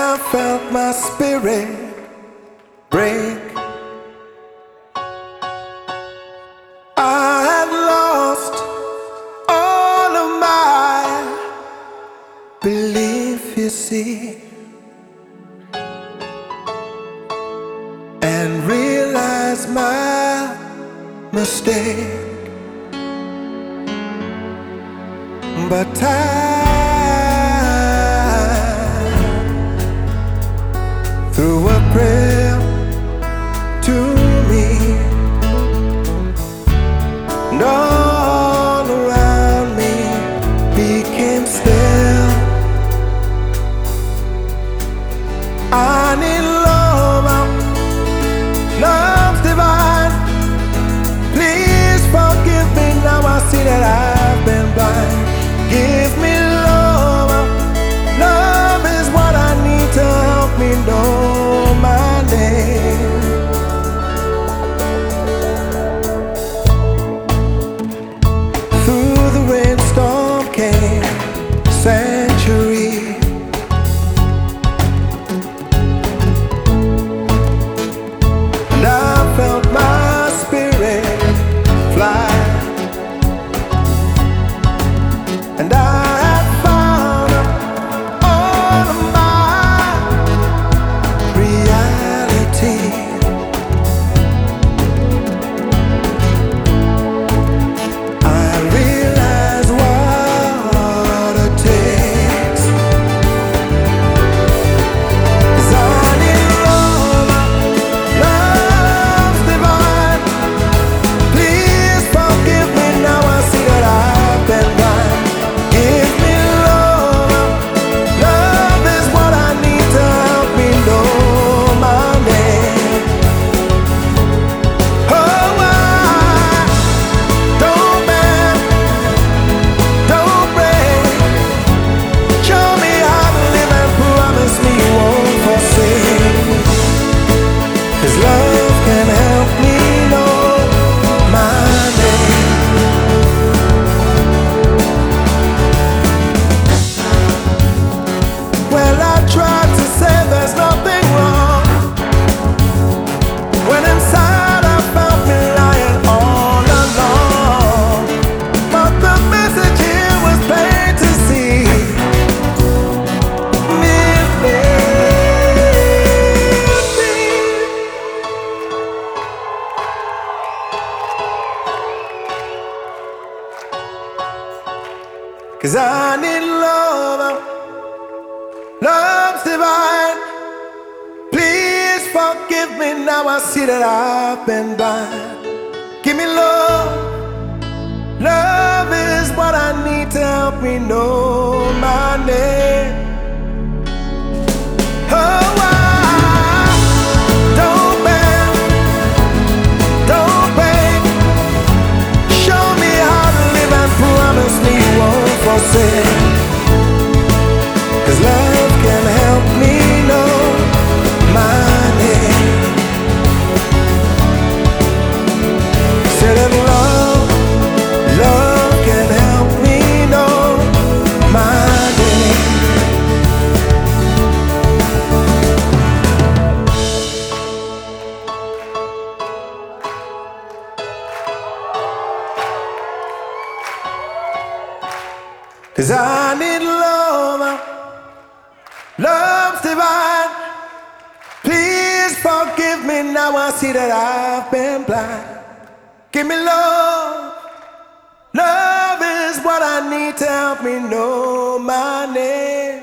I felt my spirit break. I had lost all of my belief, you see, and realized my mistake. But time threw a prayer to me, and all around me became still. I need love, love's divine. Please forgive me, now I see that I've been blind. Give me love, love is what I need to help me know my name. Through the rainstorm came sanctuary, and I felt my spirit fly, and I had found all of my reality. I realize what it takes, 'cause I need love, love's divine. Please forgive me, now I see that I've been blind. Give me love, love is what I need to help me know my name. Oh, I don't bend, don't break. Show me how to live and promise me you won't forsake. 'Cause love can help me know my name. Well, I tried to say there's nothing wrong, when inside I felt me lying all along. But the message here was plain to see. Me, me. 'Cause I need love, love's divine. Please forgive me, now I see that I've been blind. Give me love, love is what I need to help me know my name. Oh, I don't bend, don't break. Show me how to live and promise me you won't forsake. 'Cause love can help me know my name. Said that love, love can help me know my name. Cause I need love, love's divine. Please forgive me, now I see that I've been blind. Give me love, love is what I need to help me know my name.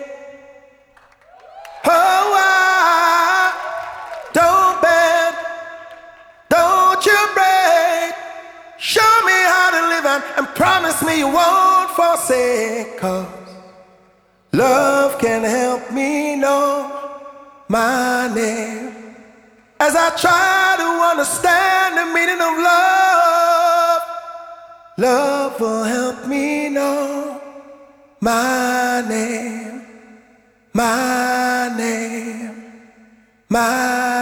Oh, I don't bend, don't you break. Show me how to live and promise me you won't forsake. 'Cause love can help me know my name. As I try to understand the meaning of love, love will help me know my name, my name, my